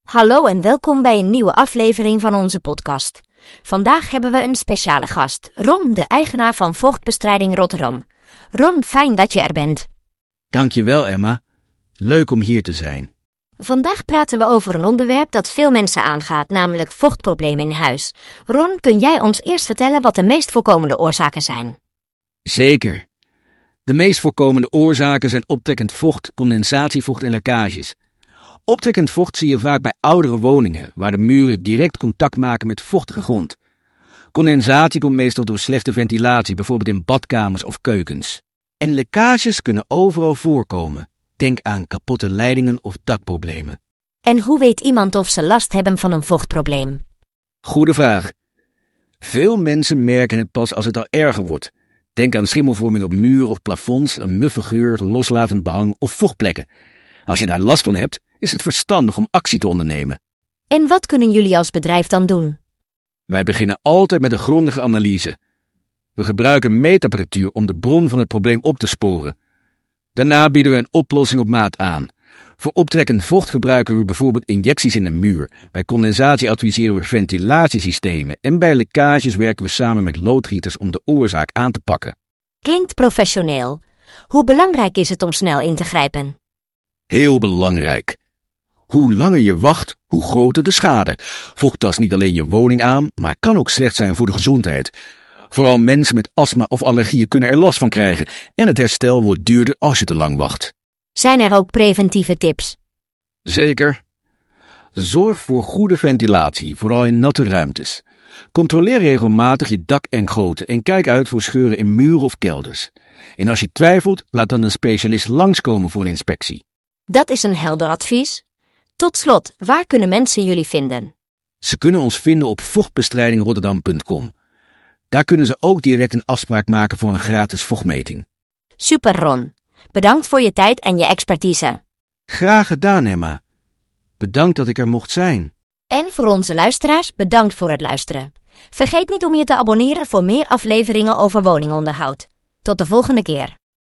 Hallo en welkom bij een nieuwe aflevering van onze podcast. Vandaag hebben we een speciale gast, Ron, de eigenaar van Vochtbestrijding Rotterdam. Ron, fijn dat je er bent. Dankjewel, Emma. Leuk om hier te zijn. Vandaag praten we over een onderwerp dat veel mensen aangaat, namelijk vochtproblemen in huis. Ron, kun jij ons eerst vertellen wat de meest voorkomende oorzaken zijn? Zeker. De meest voorkomende oorzaken zijn optrekkend vocht, condensatievocht en lekkages. Optrekkend vocht zie je vaak bij oudere woningen, waar de muren direct contact maken met vochtige grond. Condensatie komt meestal door slechte ventilatie, bijvoorbeeld in badkamers of keukens. En lekkages kunnen overal voorkomen. Denk aan kapotte leidingen of dakproblemen. En hoe weet iemand of ze last hebben van een vochtprobleem? Goede vraag. Veel mensen merken het pas als het al erger wordt. Denk aan schimmelvorming op muren of plafonds, een muffe geur, loslatend behang of vochtplekken. Als je daar last van hebt, is het verstandig om actie te ondernemen. En wat kunnen jullie als bedrijf dan doen? Wij beginnen altijd met een grondige analyse. We gebruiken meetapparatuur om de bron van het probleem op te sporen. Daarna bieden we een oplossing op maat aan. Voor optrekkend vocht gebruiken we bijvoorbeeld injecties in de muur. Bij condensatie adviseren we ventilatiesystemen en bij lekkages werken we samen met loodgieters om de oorzaak aan te pakken. Klinkt professioneel. Hoe belangrijk is het om snel in te grijpen? Heel belangrijk. Hoe langer je wacht, hoe groter de schade. Vocht tast niet alleen je woning aan, maar kan ook slecht zijn voor de gezondheid. Vooral mensen met astma of allergieën kunnen er last van krijgen en het herstel wordt duurder als je te lang wacht. Zijn er ook preventieve tips? Zeker. Zorg voor goede ventilatie, vooral in natte ruimtes. Controleer regelmatig je dak en goten en kijk uit voor scheuren in muren of kelders. En als je twijfelt, laat dan een specialist langskomen voor een inspectie. Dat is een helder advies. Tot slot, waar kunnen mensen jullie vinden? Ze kunnen ons vinden op vochtbestrijdingrotterdam.com. Daar kunnen ze ook direct een afspraak maken voor een gratis vochtmeting. Super, Ron. Bedankt voor je tijd en je expertise. Graag gedaan, Emma. Bedankt dat ik er mocht zijn. En voor onze luisteraars, bedankt voor het luisteren. Vergeet niet om je te abonneren voor meer afleveringen over woningonderhoud. Tot de volgende keer.